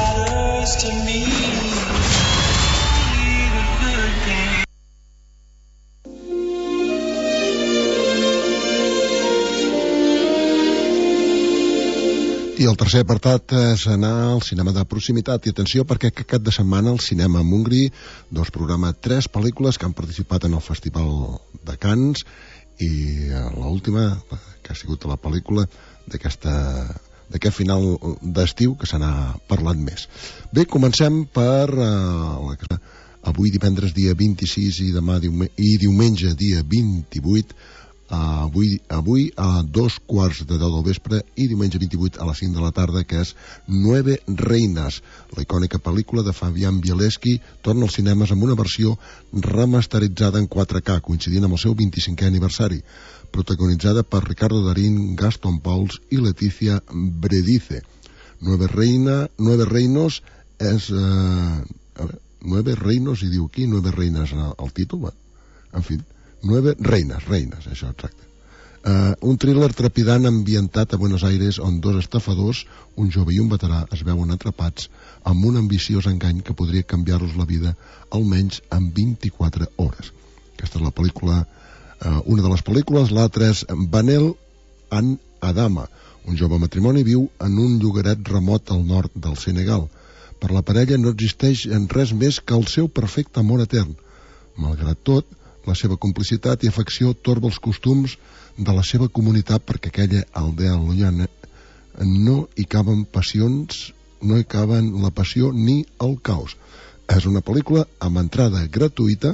I el tercer apartat és anar al cinema de proximitat. I atenció, perquè aquest cap de setmana al Cinema Montgrí doncs programa tres pel·lícules que han participat en el Festival de Cannes i l'última, que ha sigut la pel·lícula d'aquest final d'estiu que se n'ha parlat més. Bé, comencem per uh, avui divendres dia vint-i-sis i demà diume i diumenge dia vint-i-vuit. Uh, avui, avui a dos quarts de deu del vespre i diumenge vint-i-vuit a les cinc de la tarda, que és Nueve Reinas, la icònica pel·lícula de Fabian Bielski, torna als cinemes amb una versió remasteritzada en quatre K, coincidint amb el seu vint-i-cinquè aniversari, protagonitzada per Ricardo Darín, Gaston Pauls i Leticia Bredice. Nueve Reina, Nueve Reinos és uh, a veure, Nueve Reinos, i diu aquí Nueve Reinas al títol, va? En fi, Nueve Reines, Reines, això, exacte. Uh, un thriller trepidant ambientat a Buenos Aires on dos estafadors, un jove i un veterà, es veuen atrapats amb un ambiciós engany que podria canviar-los la vida almenys en vint-i-quatre hores. Aquesta és la pel·lícula, uh, una de les pel·lícules. L'altra és Vanel an Adama. Un jove matrimoni viu en un llogaret remot al nord del Senegal. Per la parella no existeix en res més que el seu perfecte amor etern. Malgrat tot, la seva complicitat i afecció torba els costums de la seva comunitat perquè aquella aldea llunyana no hi caben passions, no hi caben la passió ni el caos. És una pel·lícula amb entrada gratuïta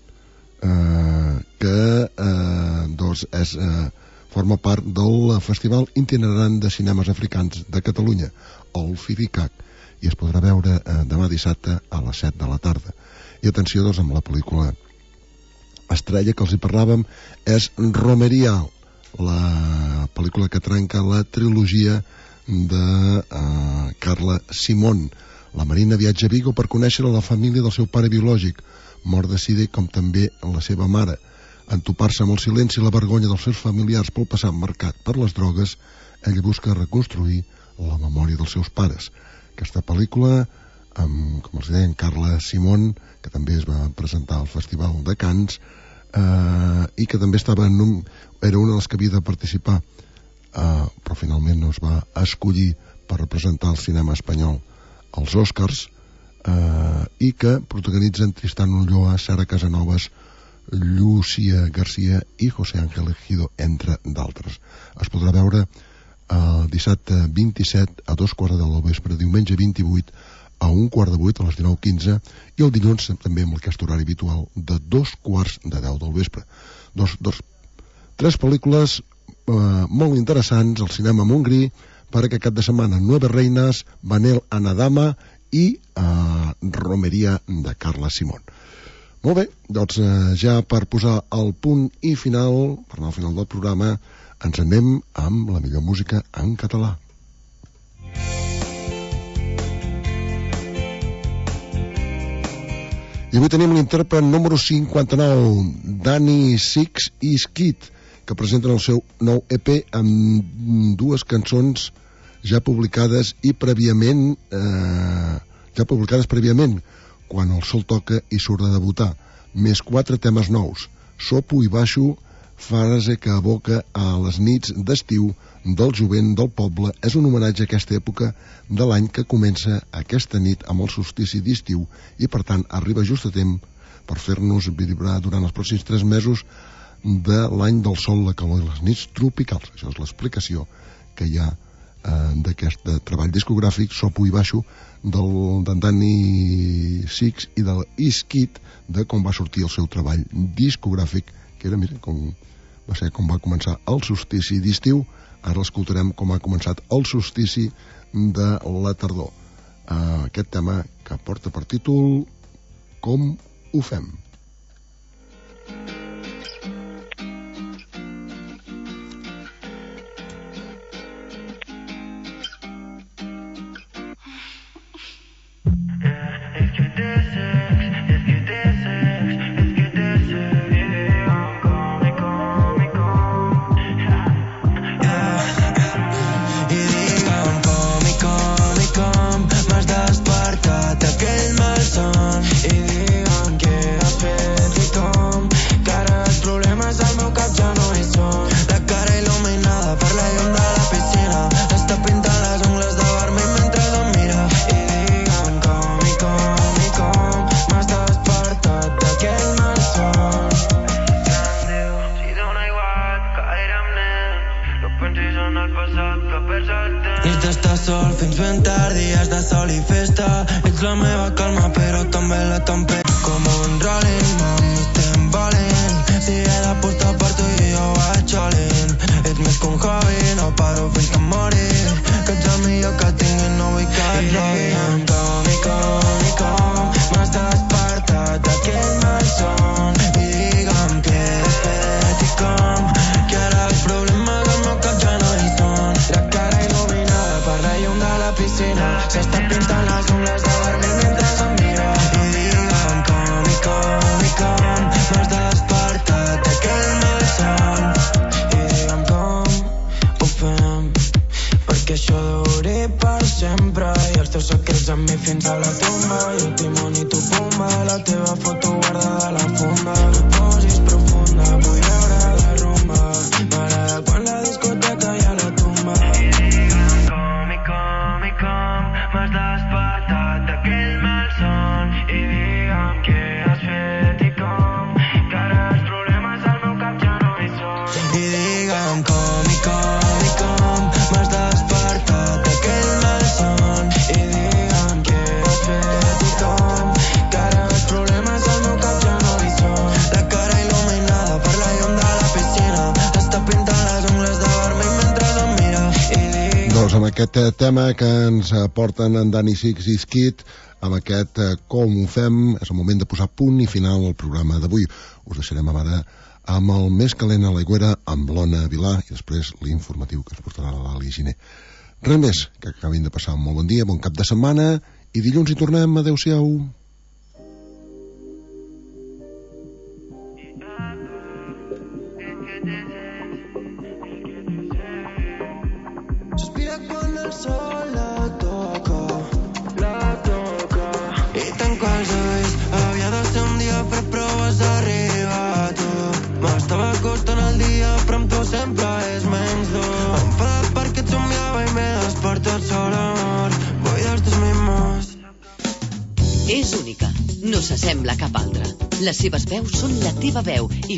eh, que eh, doncs és, eh, forma part del Festival Itinerant de Cinemes Africans de Catalunya, el FIDICAC, i es podrà veure eh, demà dissabte a les set de la tarda. I atenció doncs amb la pel·lícula estrella que els hi parlàvem, és Romeria, la pel·lícula que trenca la trilogia de uh, Carla Simón. La Marina viatja a Vigo per conèixer la família del seu pare biològic, mort de sida, com també la seva mare. En topar-se amb el silenci i la vergonya dels seus familiars pel passat marcat per les drogues, ella busca reconstruir la memòria dels seus pares. Aquesta pel·lícula, amb, com els deia, Carla Simón, que també es va presentar al Festival de Cannes, eh, i que també estava en un, era una de les que havia de participar, eh, però finalment no es va escollir per representar el cinema espanyol als Oscars, eh, i que protagonitzen Tristan Ulloa, Sara Casanovas, Lúcia Garcia i José Ángel Ejido, entre d'altres. Es podrà veure el dissabte vint-i-set a dos quarts de deu del vespre, diumenge vint-i-vuit a un quart de vuit a les dinou quinze i el dilluns també amb aquest horari habitual de dos quarts de deu del vespre. Dos, dos, tres pel·lícules eh, molt interessants al cinema Montgrí per aquest cap de setmana: Nueve Reinas, Vanel Anadama i eh, Romeria de Carla Simón. Molt bé, doncs eh, ja per posar el punt i final, per anar al final del programa, ens anem amb la millor música en català. I avui tenim l'intèrpret número cinquanta-nou, Danny Six i Skid, que presenten el seu nou E P amb dues cançons ja publicades i prèviament eh, ja publicades prèviament Quan el sol toca i surt de debutar, més quatre temes nous: Sopo i baixo, frase que evoca a les nits d'estiu del jovent del poble. És un homenatge a aquesta època de l'any que comença aquesta nit amb el solstici d'estiu i per tant arriba just a temps per fer-nos vibrar durant els pròxims tres mesos de l'any del sol, la calor i les nits tropicals. Això és l'explicació que hi ha eh, d'aquest treball discogràfic, Sopo i baixo, del de Danny Six i de l'Skid, de com va sortir el seu treball discogràfic, que era, mira, com va ser com va començar el solstici d'estiu. Ara l'escoltarem com ha començat el solstici de la tardor. Uh, aquest tema que porta per títol Com ho fem? Aquest tema que ens porten en Danny Six i Skid, amb aquest Com ho fem, és el moment de posar punt i final al programa d'avui. Us deixarem ara amb el més calent a l'aigüera, amb l'Ona Vilà, i després l'informatiu que ens portarà l'Ali Giner. Res més, que acabin de passar un molt bon dia, bon cap de setmana, i dilluns hi tornem. Adéu-siau. Sospira quan el sol la toca, la toca. I tanco els ulls, havia de ser un dia fred però has arribat tu. M'estava costant el dia però amb tu sempre és menys dur. Enfadat perquè et somiava i m'he despertat sola, amor. Vull dels teus mimos. És única, no s'assembla a cap altra. Les seves veus són la teva veu i